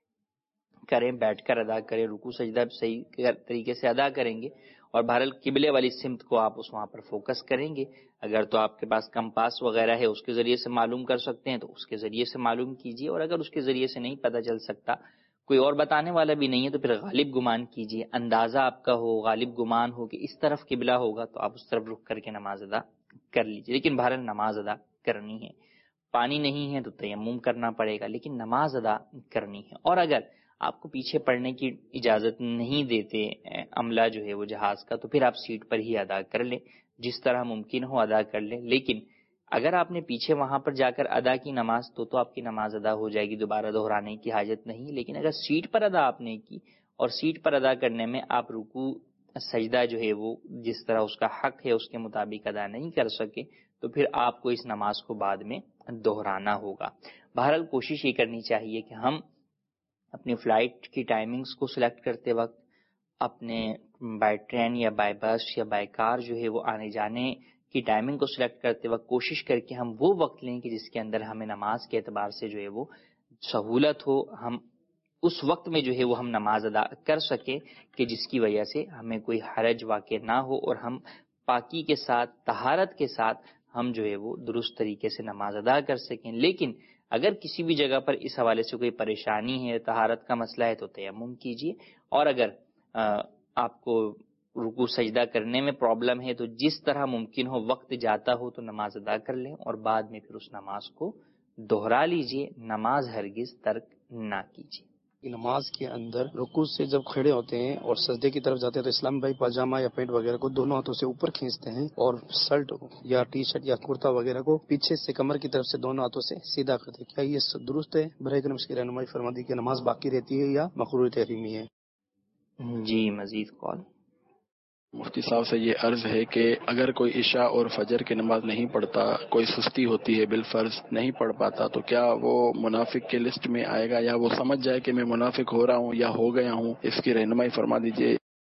کریں، بیٹھ کر ادا کریں، رکوع سجدہ صحیح طریقے سے ادا کریں گے اور بہرحال قبلے والی سمت کو آپ اس وہاں پر فوکس کریں گے. اگر تو آپ کے پاس کمپاس وغیرہ ہے اس کے ذریعے سے معلوم کر سکتے ہیں تو اس کے ذریعے سے معلوم کیجیے، اور اگر اس کے ذریعے سے نہیں پتہ چل سکتا، کوئی اور بتانے والا بھی نہیں ہے، تو پھر غالب گمان کیجیے، اندازہ آپ کا ہو، غالب گمان ہو کہ اس طرف قبلہ ہوگا تو آپ اس طرف رخ کر کے نماز ادا کر لیجیے. لیکن بہرحال نماز ادا کرنی ہے. پانی نہیں ہے تو تیمم کرنا پڑے گا لیکن نماز ادا کرنی ہے. اور اگر آپ کو پیچھے پڑھنے کی اجازت نہیں دیتے عملہ جو ہے وہ جہاز کا، تو پھر آپ سیٹ پر ہی ادا کر لیں، جس طرح ممکن ہو ادا کر لیں. لیکن اگر آپ نے پیچھے وہاں پر جا کر ادا کی نماز تو تو آپ کی نماز ادا ہو جائے گی، دوبارہ دہرانے کی حاجت نہیں. لیکن اگر سیٹ پر ادا آپ نے کی اور سیٹ پر ادا کرنے میں آپ رکوع سجدہ جو ہے وہ جس طرح اس کا حق ہے اس کے مطابق ادا نہیں کر سکے تو پھر آپ کو اس نماز کو بعد میں دہرانا ہوگا. بہرحال کوشش یہ کرنی چاہیے کہ ہم اپنی فلائٹ کی ٹائمنگز کو سلیکٹ کرتے وقت اپنے بائی ٹرین یا بائی بس یا بائی کار جو ہے وہ آنے جانے کی ٹائمنگ کو سلیکٹ کرتے وقت کوشش کر کے ہم وہ وقت لیں کہ جس کے اندر ہمیں نماز کے اعتبار سے جو ہے وہ سہولت ہو، ہم اس وقت میں جو ہے وہ ہم نماز ادا کر سکیں کہ جس کی وجہ سے ہمیں کوئی حرج واقع نہ ہو اور ہم پاکی کے ساتھ، طہارت کے ساتھ ہم جو ہے وہ درست طریقے سے نماز ادا کر سکیں. لیکن اگر کسی بھی جگہ پر اس حوالے سے کوئی پریشانی ہے، طہارت کا مسئلہ ہے تو تیمم کیجیے، اور اگر آپ کو رکوع سجدہ کرنے میں پرابلم ہے تو جس طرح ممکن ہو وقت جاتا ہو تو نماز ادا کر لیں اور بعد میں پھر اس نماز کو دہرا لیجیے. نماز ہرگز ترک نہ کیجیے. نماز کے اندر رکوع سے جب کھڑے ہوتے ہیں اور سجدے کی طرف جاتے ہیں تو اسلام بھائی پاجامہ یا پینٹ وغیرہ کو دونوں ہاتھوں سے اوپر کھینچتے ہیں اور شرٹ یا ٹی شرٹ یا کرتا وغیرہ کو پیچھے سے کمر کی طرف سے دونوں ہاتھوں سے سیدھا کرتے ہیں. کیا یہ درست ہے؟ براہ کرم اس کی رہنمائی فرما دی کہ نماز باقی رہتی ہے یا مکروہ تحریمی ہے. جی مزید کال. مفتی صاحب سے یہ عرض ہے کہ اگر کوئی عشاء اور فجر کی نماز نہیں پڑھتا، کوئی سستی ہوتی ہے بالفرض نہیں پڑھ پاتا، تو کیا وہ منافق کے لسٹ میں آئے گا یا وہ سمجھ جائے کہ میں منافق ہو رہا ہوں یا ہو گیا ہوں؟ اس کی رہنمائی فرما دیجیے.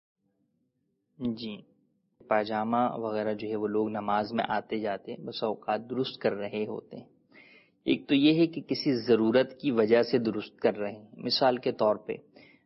جی پاجامہ وغیرہ جو ہے وہ لوگ نماز میں آتے جاتے بس اوقات درست کر رہے ہوتے ہیں. ایک تو یہ ہے کہ کسی ضرورت کی وجہ سے درست کر رہے ہیں. مثال کے طور پہ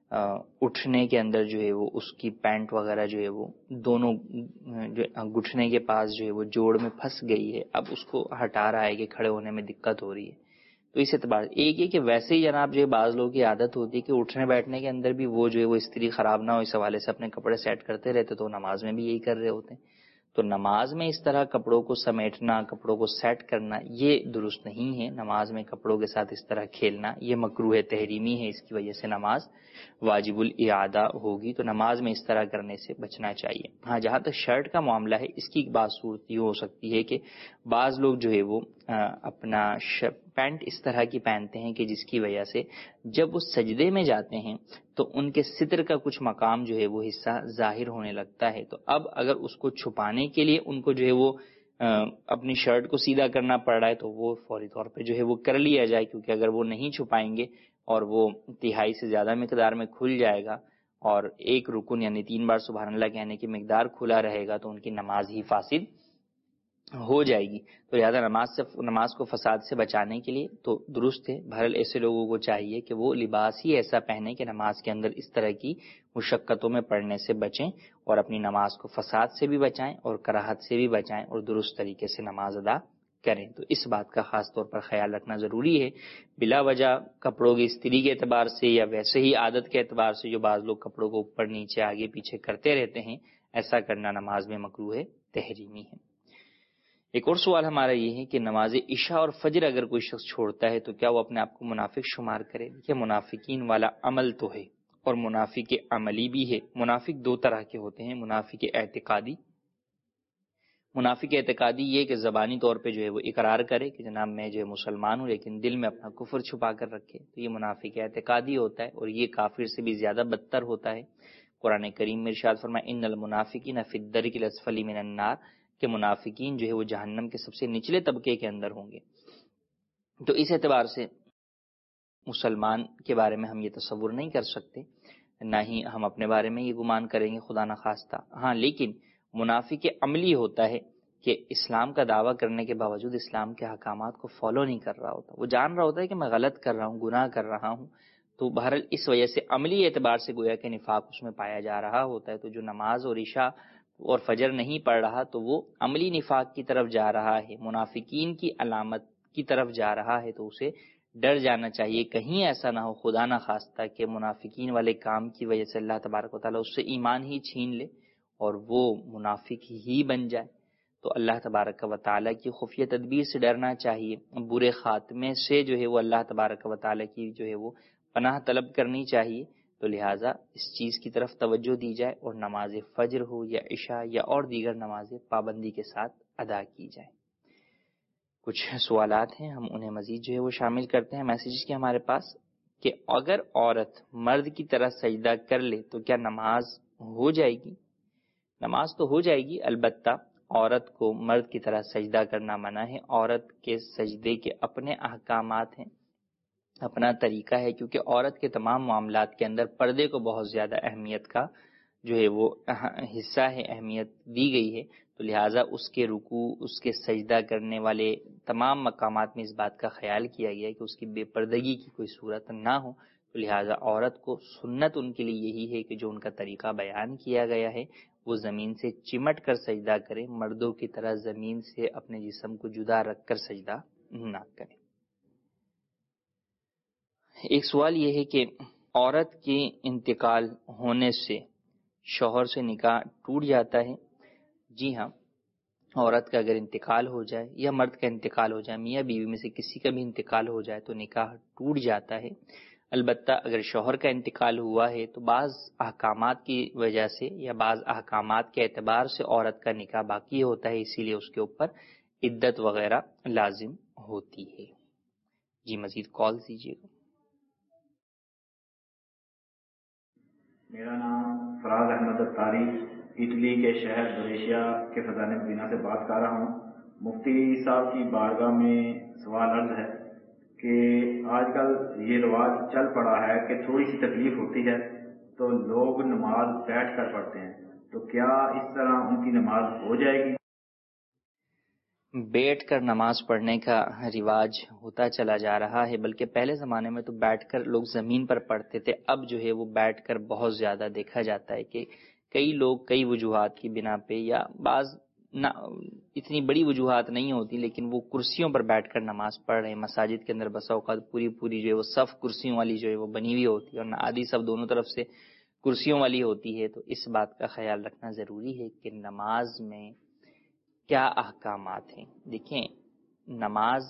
اٹھنے کے اندر جو ہے وہ اس کی پینٹ وغیرہ جو ہے وہ دونوں جو گھٹنے کے پاس جو ہے وہ جوڑ میں پھنس گئی ہے، اب اس کو ہٹا رہا ہے کہ کھڑے ہونے میں دقت ہو رہی ہے. تو اس اعتبار ایک ہے کہ ویسے ہی جناب جو ہے بعض لوگوں کی عادت ہوتی ہے کہ اٹھنے بیٹھنے کے اندر بھی وہ جو ہے وہ استری خراب نہ ہو اس حوالے سے اپنے کپڑے سیٹ کرتے رہتے، تو نماز میں بھی یہی کر رہے ہوتے ہیں. تو نماز میں اس طرح کپڑوں کو سمیٹنا، کپڑوں کو سیٹ کرنا یہ درست نہیں ہے. نماز میں کپڑوں کے ساتھ اس طرح کھیلنا یہ مکروہ تحریمی ہے، اس کی وجہ سے نماز واجب الاعادہ ہوگی. تو نماز میں اس طرح کرنے سے بچنا چاہیے. ہاں جہاں تک شرٹ کا معاملہ ہے، اس کی بات صورت یہ ہو سکتی ہے کہ بعض لوگ جو ہے وہ اپنا پینٹ اس طرح کی پہنتے ہیں کہ جس کی وجہ سے جب وہ سجدے میں جاتے ہیں تو ان کے ستر کا کچھ مقام جو ہے وہ حصہ ظاہر ہونے لگتا ہے. تو اب اگر اس کو چھپانے کے لیے ان کو جو ہے وہ اپنی شرٹ کو سیدھا کرنا پڑ رہا ہے تو وہ فوری طور پہ جو ہے وہ کر لیا جائے، کیونکہ اگر وہ نہیں چھپائیں گے اور وہ تہائی سے زیادہ مقدار میں کھل جائے گا اور ایک رکن یعنی تین بار سبحان اللہ کہنے کی مقدار کھلا رہے گا تو ان کی نماز ہی فاسد ہو جائے گی. تو لہٰذا نماز سے نماز کو فساد سے بچانے کے لیے تو درست ہے. بہرحال ایسے لوگوں کو چاہیے کہ وہ لباس ہی ایسا پہنے کہ نماز کے اندر اس طرح کی مشقتوں میں پڑھنے سے بچیں اور اپنی نماز کو فساد سے بھی بچائیں اور کراہت سے بھی بچائیں اور درست طریقے سے نماز ادا کریں. تو اس بات کا خاص طور پر خیال رکھنا ضروری ہے. بلا وجہ کپڑوں کی استری کے اعتبار سے یا ویسے ہی عادت کے اعتبار سے جو بعض لوگ کپڑوں کو اوپر نیچے آگے پیچھے کرتے رہتے ہیں، ایسا کرنا نماز میں مکروہ تحریمی ہے. ایک اور سوال ہمارا یہ ہے کہ نماز عشاء اور فجر اگر کوئی شخص چھوڑتا ہے تو کیا وہ اپنے آپ کو منافق شمار کرے؟ دیکھیے منافقین والا عمل تو ہے اور منافق عملی بھی ہے. منافق دو طرح کے ہوتے ہیں، منافق اعتقادی. منافق اعتقادی یہ کہ زبانی طور پہ جو ہے وہ اقرار کرے کہ جناب میں جو ہے مسلمان ہوں لیکن دل میں اپنا کفر چھپا کر رکھے، تو یہ منافق اعتقادی ہوتا ہے اور یہ کافر سے بھی زیادہ بدتر ہوتا ہے. قرآن کریم میں ارشاد فرمایا ان المنافقین فی الدرک الاسفل من النار، کہ منافقین جو ہے وہ جہنم کے سب سے نچلے طبقے کے اندر ہوں گے. تو اس اعتبار سے مسلمان کے بارے میں ہم یہ تصور نہیں کر سکتے، نہ ہی ہم اپنے بارے میں یہ گمان کریں گے خدا نخواستہ. ہاں لیکن منافق عملی ہوتا ہے کہ اسلام کا دعویٰ کرنے کے باوجود اسلام کے احکامات کو فالو نہیں کر رہا ہوتا. وہ جان رہا ہوتا ہے کہ میں غلط کر رہا ہوں، گناہ کر رہا ہوں، تو بہرحال اس وجہ سے عملی اعتبار سے گویا کہ نفاق اس میں پایا جا رہا ہوتا ہے. تو جو نماز اور عشاء اور فجر نہیں پڑھ رہا تو وہ عملی نفاق کی طرف جا رہا ہے، منافقین کی علامت کی طرف جا رہا ہے. تو اسے ڈر جانا چاہیے کہیں ایسا نہ ہو خدا نہ خواستہ کہ منافقین والے کام کی وجہ سے اللہ تبارک و تعالیٰ اس سے ایمان ہی چھین لے اور وہ منافق ہی بن جائے. تو اللہ تبارک و تعالیٰ کی خفیہ تدبیر سے ڈرنا چاہیے. برے خاتمے سے جو ہے وہ اللہ تبارک و تعالیٰ کی جو ہے وہ پناہ طلب کرنی چاہیے. تو لہٰذا اس چیز کی طرف توجہ دی جائے اور نماز فجر ہو یا عشاء یا اور دیگر نمازیں پابندی کے ساتھ ادا کی جائیں. کچھ سوالات ہیں، ہم انہیں مزید جو ہے وہ شامل کرتے ہیں میسیجز کے ہمارے پاس کہ اگر عورت مرد کی طرح سجدہ کر لے تو کیا نماز ہو جائے گی؟ نماز تو ہو جائے گی، البتہ عورت کو مرد کی طرح سجدہ کرنا منع ہے. عورت کے سجدے کے اپنے احکامات ہیں، اپنا طریقہ ہے، کیونکہ عورت کے تمام معاملات کے اندر پردے کو بہت زیادہ اہمیت کا جو ہے وہ حصہ ہے، اہمیت دی گئی ہے. تو لہٰذا اس کے رکوع، اس کے سجدہ کرنے والے تمام مقامات میں اس بات کا خیال کیا گیا ہے کہ اس کی بے پردگی کی کوئی صورت نہ ہو. تو لہٰذا عورت کو سنت ان کے لیے یہی ہے کہ جو ان کا طریقہ بیان کیا گیا ہے وہ زمین سے چمٹ کر سجدہ کرے، مردوں کی طرح زمین سے اپنے جسم کو جدا رکھ کر سجدہ نہ کرے. ایک سوال یہ ہے کہ عورت کے انتقال ہونے سے شوہر سے نکاح ٹوٹ جاتا ہے؟ جی ہاں، عورت کا اگر انتقال ہو جائے یا مرد کا انتقال ہو جائے، میاں بیوی میں سے کسی کا بھی انتقال ہو جائے تو نکاح ٹوٹ جاتا ہے. البتہ اگر شوہر کا انتقال ہوا ہے تو بعض احکامات کی وجہ سے یا بعض احکامات کے اعتبار سے عورت کا نکاح باقی ہوتا ہے، اسی لیے اس کے اوپر عدت وغیرہ لازم ہوتی ہے۔ جی مزید کال دیجیے گا۔ میرا نام فراز احمد اتاری، اٹلی کے شہر بریشیا کے فضان مدینہ سے بات کر رہا ہوں۔ مفتی صاحب کی بارگاہ میں سوال عرض ہے کہ آج کل یہ رواج چل پڑا ہے کہ تھوڑی سی تکلیف ہوتی ہے تو لوگ نماز بیٹھ کر پڑھتے ہیں، تو کیا اس طرح ان کی نماز ہو جائے گی؟ بیٹھ کر نماز پڑھنے کا رواج ہوتا چلا جا رہا ہے، بلکہ پہلے زمانے میں تو بیٹھ کر لوگ زمین پر پڑھتے تھے، اب جو ہے وہ بیٹھ کر بہت زیادہ دیکھا جاتا ہے کہ کئی لوگ کئی وجوہات کی بنا پہ یا بعض نہ اتنی بڑی وجوہات نہیں ہوتی لیکن وہ کرسیوں پر بیٹھ کر نماز پڑھ رہے ہیں۔ مساجد کے اندر بسا اوقات پوری پوری جو ہے وہ صف کرسیوں والی جو ہے وہ بنی ہوئی ہوتی ہے اور نہ آدھی صف دونوں طرف سے کرسیوں والی ہوتی ہے، تو اس بات کا خیال رکھنا ضروری ہے کہ نماز میں کیا احکامات ہیں۔ دیکھیں، نماز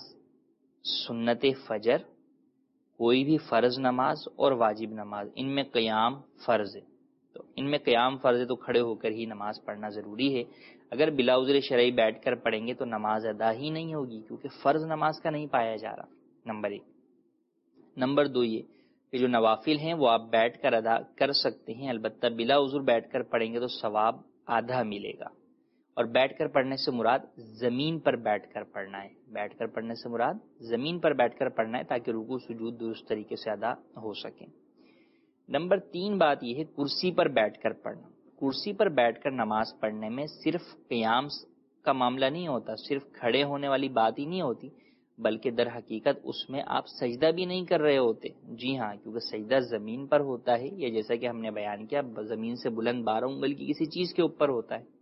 سنت فجر، کوئی بھی فرض نماز اور واجب نماز، ان میں قیام فرض ہے، تو ان میں قیام فرض ہے تو کھڑے ہو کر ہی نماز پڑھنا ضروری ہے۔ اگر بلا عذر شرعی بیٹھ کر پڑھیں گے تو نماز ادا ہی نہیں ہوگی، کیونکہ فرض نماز کا نہیں پایا جا رہا، نمبر ایک۔ نمبر دو یہ کہ جو نوافل ہیں وہ آپ بیٹھ کر ادا کر سکتے ہیں، البتہ بلا عذر بیٹھ کر پڑھیں گے تو ثواب آدھا ملے گا۔ اور بیٹھ کر پڑھنے سے مراد زمین پر بیٹھ کر پڑھنا ہے، بیٹھ کر پڑھنے سے مراد زمین پر بیٹھ کر پڑھنا ہے تاکہ رکوع سجود درست طریقے سے ادا ہو سکیں۔ نمبر تین بات یہ ہے کرسی پر بیٹھ کر پڑھنا۔ کرسی پر بیٹھ کر نماز پڑھنے میں صرف قیام کا معاملہ نہیں ہوتا، صرف کھڑے ہونے والی بات ہی نہیں ہوتی، بلکہ در حقیقت اس میں آپ سجدہ بھی نہیں کر رہے ہوتے۔ جی ہاں، کیونکہ سجدہ زمین پر ہوتا ہے، یا جیسا کہ ہم نے بیان کیا زمین سے بلند بارہ انگل کی کسی چیز کے اوپر ہوتا ہے۔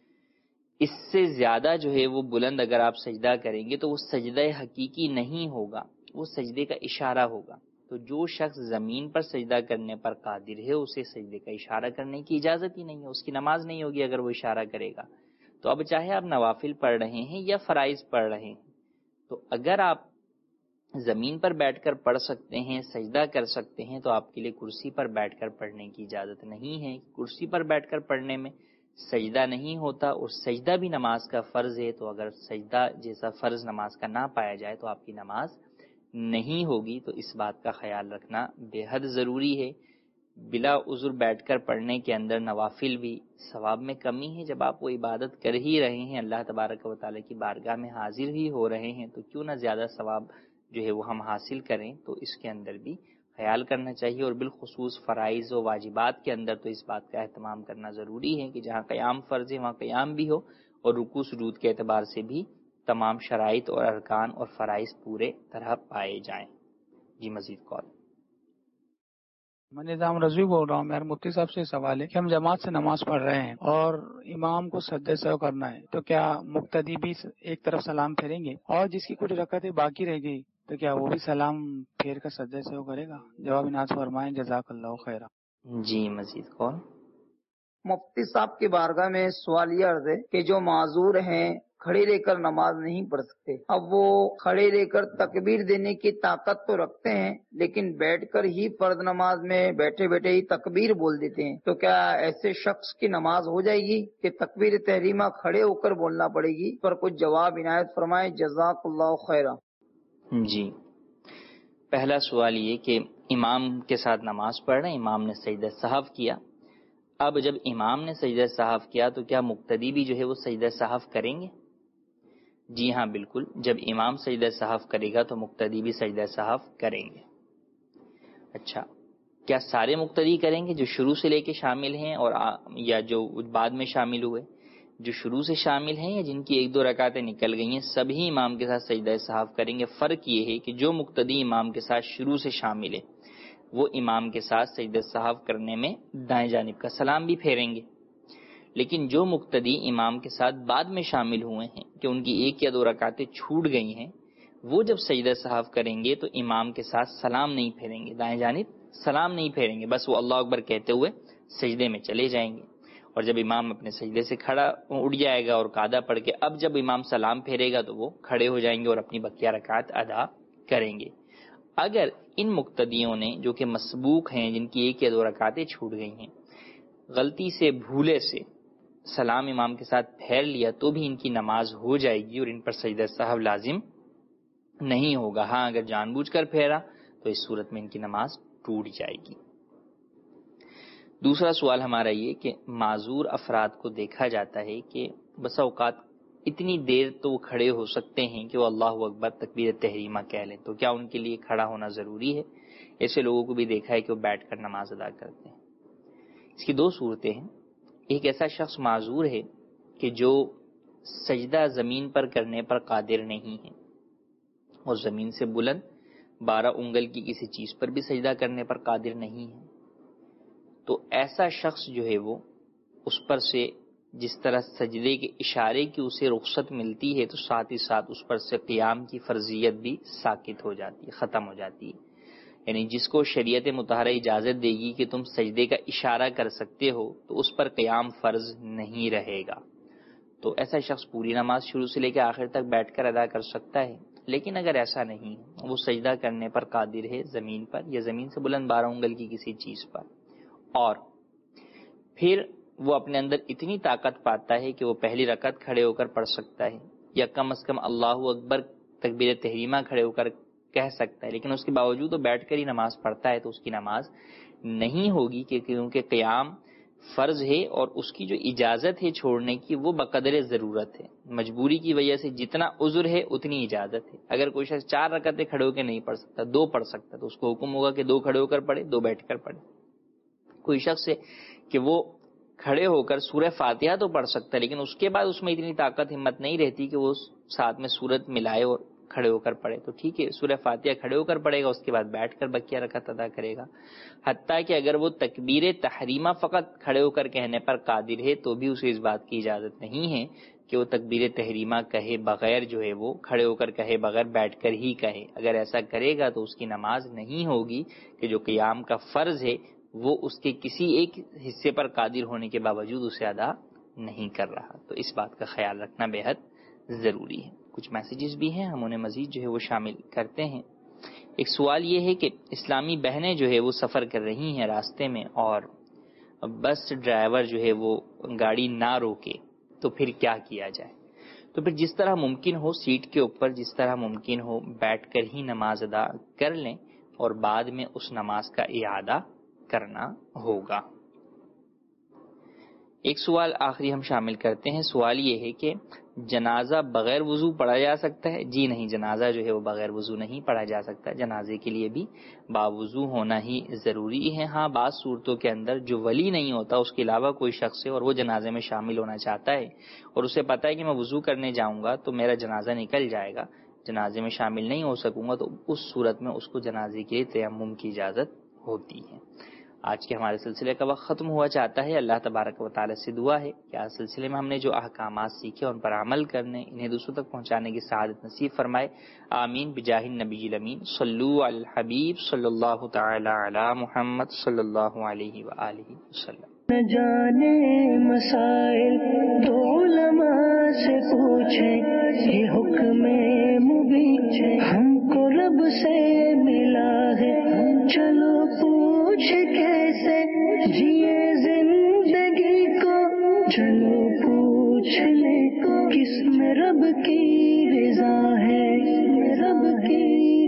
اس سے زیادہ جو ہے وہ بلند اگر آپ سجدہ کریں گے تو وہ سجدہ حقیقی نہیں ہوگا، وہ سجدے کا اشارہ ہوگا۔ تو جو شخص زمین پر سجدہ کرنے پر قادر ہے اسے سجدے کا اشارہ کرنے کی اجازت ہی نہیں ہے، اس کی نماز نہیں ہوگی اگر وہ اشارہ کرے گا۔ تو اب چاہے آپ نوافل پڑھ رہے ہیں یا فرائض پڑھ رہے ہیں، تو اگر آپ زمین پر بیٹھ کر پڑھ سکتے ہیں، سجدہ کر سکتے ہیں، تو آپ کے لیے کرسی پر بیٹھ کر پڑھنے کی اجازت نہیں ہے۔ کرسی پر بیٹھ کر پڑھنے میں سجدہ نہیں ہوتا، اور سجدہ بھی نماز کا فرض ہے، تو اگر سجدہ جیسا فرض نماز کا نہ پایا جائے تو آپ کی نماز نہیں ہوگی۔ تو اس بات کا خیال رکھنا بے حد ضروری ہے۔ بلا عذر بیٹھ کر پڑھنے کے اندر نوافل بھی ثواب میں کمی ہے، جب آپ وہ عبادت کر ہی رہے ہیں، اللہ تبارک و تعالیٰ کی بارگاہ میں حاضر ہی ہو رہے ہیں، تو کیوں نہ زیادہ ثواب جو ہے وہ ہم حاصل کریں۔ تو اس کے اندر بھی خیال کرنا چاہیے، اور بالخصوص فرائض و واجبات کے اندر تو اس بات کا اہتمام کرنا ضروری ہے کہ جہاں قیام فرض ہے وہاں قیام بھی ہو، اور رکوع سجود کے اعتبار سے بھی تمام شرائط اور ارکان اور فرائض پورے طرح پائے جائیں۔ جی مزید کال۔ میں نظام رضوی بول رہا ہوں۔ میرا مفتی صاحب سے سوال ہے کہ ہم جماعت سے نماز پڑھ رہے ہیں اور امام کو سجدے سہو کرنا ہے، تو کیا مقتدی بھی ایک طرف سلام پھیریں گے؟ اور جس کی کچھ رکعتیں باقی رہ گئی تو کیا وہ بھی سلام پھیر کر سجدے سہو کرے گا؟ جواب ناز فرمائیں، جزاک اللہ خیرہ۔ جی مزید کال۔ مفتی صاحب کی بارگاہ میں سوال یہ عرض ہے کہ جو معذور ہیں کھڑے رہ کر نماز نہیں پڑھ سکتے، اب وہ کھڑے رہ کر تکبیر دینے کی طاقت تو رکھتے ہیں لیکن بیٹھ کر ہی فرض نماز میں بیٹھے بیٹھے ہی تکبیر بول دیتے ہیں، تو کیا ایسے شخص کی نماز ہو جائے گی کہ تکبیر تحریمہ کھڑے ہو کر بولنا پڑے گی؟ پر کچھ جواب عنایت فرمائیں، جزاک اللہ خیرہ۔ جی، پہلا سوال یہ کہ امام کے ساتھ نماز پڑھ رہے ہیں، امام نے سجدہ سہو کیا، اب جب امام نے سجدہ سہو کیا تو کیا مقتدی بھی جو ہے وہ سجدہ سہو کریں گے؟ جی ہاں بالکل، جب امام سجدہ سہو کرے گا تو مقتدی بھی سجدہ سہو کریں گے۔ اچھا، کیا سارے مقتدی کریں گے جو شروع سے لے کے شامل ہیں اور آ, یا جو بعد میں شامل ہوئے؟ جو شروع سے شامل ہیں یا جن کی ایک دو رکعتیں نکل گئی ہیں، سبھی امام کے ساتھ سجدہ سہو کریں گے۔ فرق یہ ہے کہ جو مقتدی امام کے ساتھ شروع سے شامل ہے وہ امام کے ساتھ سجدہ سہو کرنے میں دائیں جانب کا سلام بھی پھیریں گے، لیکن جو مقتدی امام کے ساتھ بعد میں شامل ہوئے ہیں کہ ان کی ایک یا دو رکعتیں چھوٹ گئی ہیں، وہ جب سجدہ سہو کریں گے تو امام کے ساتھ سلام نہیں پھیریں گے، دائیں جانب سلام نہیں پھیریں گے، بس وہ اللہ اکبر کہتے ہوئے سجدے میں چلے جائیں گے۔ اور جب امام اپنے سجدے سے کھڑا اٹھ جائے گا اور قاعدہ پڑھ کے اب جب امام سلام پھیرے گا تو وہ کھڑے ہو جائیں گے اور اپنی بقیہ رکعت ادا کریں گے۔ اگر ان مقتدیوں نے جو کہ مسبوق ہیں، جن کی ایک یا دو رکعتیں چھوٹ گئی ہیں، غلطی سے بھولے سے سلام امام کے ساتھ پھیر لیا تو بھی ان کی نماز ہو جائے گی اور ان پر سجدہ سہو لازم نہیں ہوگا۔ ہاں اگر جان بوجھ کر پھیرا تو اس صورت میں ان کی نماز ٹوٹ جائے گی۔ دوسرا سوال ہمارا یہ کہ معذور افراد کو دیکھا جاتا ہے کہ بسا اوقات اتنی دیر تو وہ کھڑے ہو سکتے ہیں کہ وہ اللہ اکبر تکبیر تحریمہ کہہ لیں، تو کیا ان کے لیے کھڑا ہونا ضروری ہے؟ ایسے لوگوں کو بھی دیکھا ہے کہ وہ بیٹھ کر نماز ادا کرتے ہیں۔ اس کی دو صورتیں ہیں۔ ایک ایسا شخص معذور ہے کہ جو سجدہ زمین پر کرنے پر قادر نہیں ہے اور زمین سے بلند بارہ انگل کی کسی چیز پر بھی سجدہ کرنے پر قادر نہیں ہے، تو ایسا شخص جو ہے وہ اس پر سے جس طرح سجدے کے اشارے کی اسے رخصت ملتی ہے تو ساتھ ہی ساتھ اس پر سے قیام کی فرضیت بھی ساقط ہو جاتی ہے، ختم ہو جاتی ہے۔ یعنی جس کو شریعت مطہرہ اجازت دے گی کہ تم سجدے کا اشارہ کر سکتے ہو تو اس پر قیام فرض نہیں رہے گا، تو ایسا شخص پوری نماز شروع سے لے کے آخر تک بیٹھ کر ادا کر سکتا ہے۔ لیکن اگر ایسا نہیں، وہ سجدہ کرنے پر قادر ہے زمین پر یا زمین سے بلند بارہ انگل کی کسی چیز پر، اور پھر وہ اپنے اندر اتنی طاقت پاتا ہے کہ وہ پہلی رکعت کھڑے ہو کر پڑھ سکتا ہے یا کم از کم اللہ اکبر تکبیر تحریمہ کھڑے ہو کر کہہ سکتا ہے، لیکن اس کے باوجود وہ بیٹھ کر ہی نماز پڑھتا ہے تو اس کی نماز نہیں ہوگی، کیونکہ قیام فرض ہے اور اس کی جو اجازت ہے چھوڑنے کی وہ بقدر ضرورت ہے۔ مجبوری کی وجہ سے جتنا عذر ہے اتنی اجازت ہے۔ اگر کوئی شخص چار رکعتیں کھڑے ہو کے نہیں پڑھ سکتا، دو پڑھ سکتا، تو اس کو حکم ہوگا کہ دو کھڑے ہو کر پڑھے، دو بیٹھ کر پڑھے۔ کوئی شخص ہے کہ وہ کھڑے ہو کر سورہ فاتحہ تو پڑھ سکتا ہے لیکن اس کے بعد اس میں اتنی طاقت ہمت نہیں رہتی کہ وہ ساتھ میں سورت ملائے اور کھڑے ہو کر پڑھے، تو ٹھیک ہے سورہ فاتحہ کھڑے ہو کر پڑھے گا، اس کے بعد بیٹھ کر بقیہ رکعت ادا کرے گا۔ حتیٰ کہ اگر وہ تکبیر تحریمہ فقط کھڑے ہو کر کہنے پر قادر ہے تو بھی اسے اس بات کی اجازت نہیں ہے کہ وہ تکبیر تحریمہ کہے بغیر جو ہے وہ کھڑے ہو کر کہے بغیر بیٹھ کر ہی کہے۔ اگر ایسا کرے گا تو اس کی نماز نہیں ہوگی کہ جو قیام کا فرض ہے وہ اس کے کسی ایک حصے پر قادر ہونے کے باوجود اسے ادا نہیں کر رہا، تو اس بات کا خیال رکھنا بے حد ضروری ہے۔ کچھ میسیجز بھی ہیں، ہم انہیں مزید جو ہے وہ شامل کرتے ہیں۔ ایک سوال یہ ہے کہ اسلامی بہنیں جو ہے وہ سفر کر رہی ہیں راستے میں اور بس ڈرائیور جو ہے وہ گاڑی نہ روکے تو پھر کیا کیا جائے؟ تو پھر جس طرح ممکن ہو سیٹ کے اوپر جس طرح ممکن ہو بیٹھ کر ہی نماز ادا کر لیں اور بعد میں اس نماز کا اعادہ کرنا ہوگا۔ ایک سوال آخری ہم شامل کرتے ہیں۔ سوال یہ ہے کہ جنازہ بغیر وضو پڑھا جا سکتا ہے؟ جی نہیں، جنازہ جو ہے وہ بغیر وضو نہیں پڑھا جا سکتا، جنازے کے لیے بھی باوضو ہونا ہی ضروری ہے۔ ہاں بعض صورتوں کے اندر جو ولی نہیں ہوتا اس کے علاوہ کوئی شخص ہے اور وہ جنازے میں شامل ہونا چاہتا ہے اور اسے پتہ ہے کہ میں وضو کرنے جاؤں گا تو میرا جنازہ نکل جائے گا، جنازے میں شامل نہیں ہو سکوں گا، تو اس صورت میں اس کو جنازے کے لیے تیمم کی اجازت ہوتی ہے۔ آج کے ہمارے سلسلے کا وقت ختم ہوا چاہتا ہے۔ اللہ تبارک و تعالی سے دعا ہے کہ آج سلسلے میں ہم نے جو احکامات سیکھے ان پر عمل کرنے، انہیں دوسروں تک پہنچانے کی سعادت نصیب فرمائے۔ آمین بجاہ النبی الامین۔ صلو علی الحبیب صلی اللہ تعالی علی محمد صلی اللہ علیہ وآلہ وسلم۔ نہ جانے مسائل تو علماء سے پوچھیں، یہ حکم مبین ہم کو رب سے ملا ہے، چلو پوچھ کیسے جیے زندگی کو، چلو پوچھ لے کس میں رب کی رضا ہے، رب کی